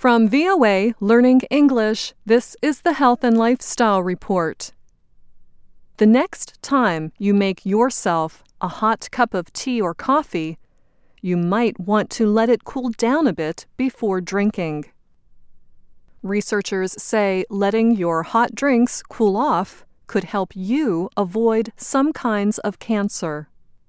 From VOA Learning English, this is the Health and Lifestyle Report. The next time you make yourself a hot cup of tea or coffee, you might want to let it cool down a bit before drinking. Researchers say letting your hot drinks cool off could help you avoid some kinds of cancer.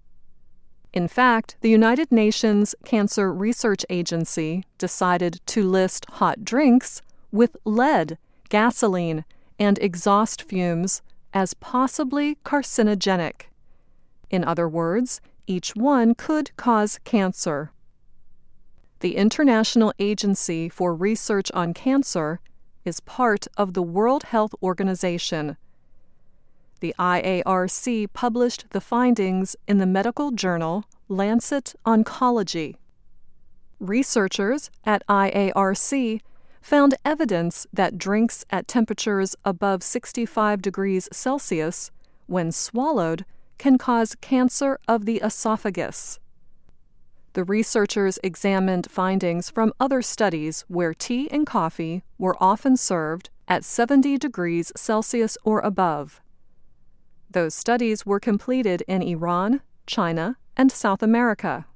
In fact, the United Nations Cancer Research Agency decided to list hot drinks with lead, gasoline, and exhaust fumes as possibly carcinogenic. In other words, each one could cause cancer. The International Agency for Research on Cancer is part of the World Health Organization. The IARC published the findings in the medical journal Lancet Oncology. Researchers at IARC found evidence that drinks at temperatures above 65 degrees Celsius, when swallowed, can cause cancer of the esophagus. The researchers examined findings from other studies where tea and coffee were often served at 70 degrees Celsius or above. Those studies were completed in Iran, China, and South America.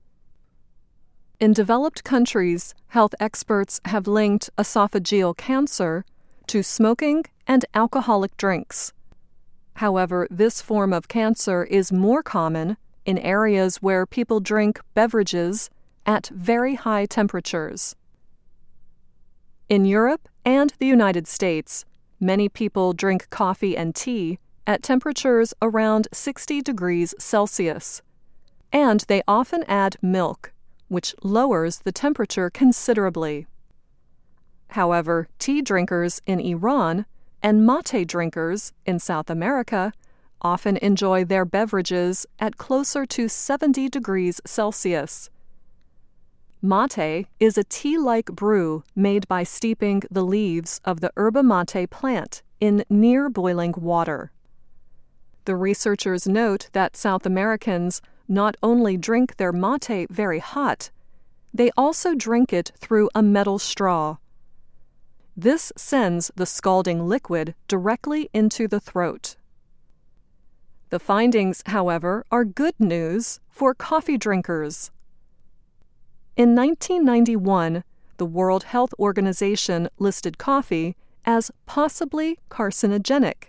In developed countries, health experts have linked esophageal cancer to smoking and alcoholic drinks. However, this form of cancer is more common in areas where people drink beverages at very high temperatures. In Europe and the United States, many people drink coffee and tea at temperatures around 60 degrees Celsius, and they often add milk, which lowers the temperature considerably. However, tea drinkers in Iran and mate drinkers in South America often enjoy their beverages at closer to 70 degrees Celsius. Mate is a tea-like brew made by steeping the leaves of the yerba mate plant in near-boiling water. The researchers note that South Americans not only drink their mate very hot, they also drink it through a metal straw. This sends the scalding liquid directly into the throat. The findings, however, are good news for coffee drinkers. In 1991, the World Health Organization listed coffee as possibly carcinogenic.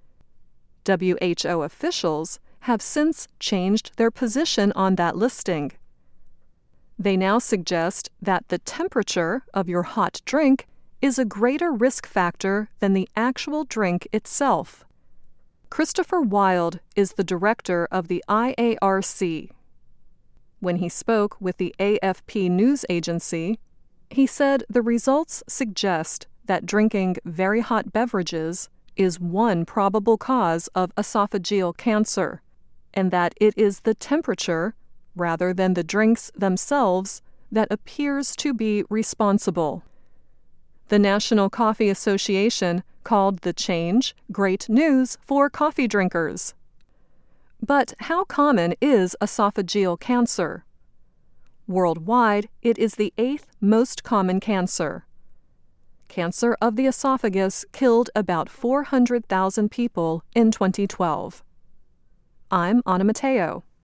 WHO officials have since changed their position on that listing. They now suggest that the temperature of your hot drink is a greater risk factor than the actual drink itself. Christopher Wild is the director of the IARC. When he spoke with the AFP news agency, he said the results suggest that drinking very hot beverages is one probable cause of esophageal cancer, and that it is the temperature, rather than the drinks themselves, that appears to be responsible. The National Coffee Association called the change great news for coffee drinkers. But how common is esophageal cancer? Worldwide, it is the 8th most common cancer. Cancer of the esophagus killed about 400,000 people in 2012. I'm Anna Matteo.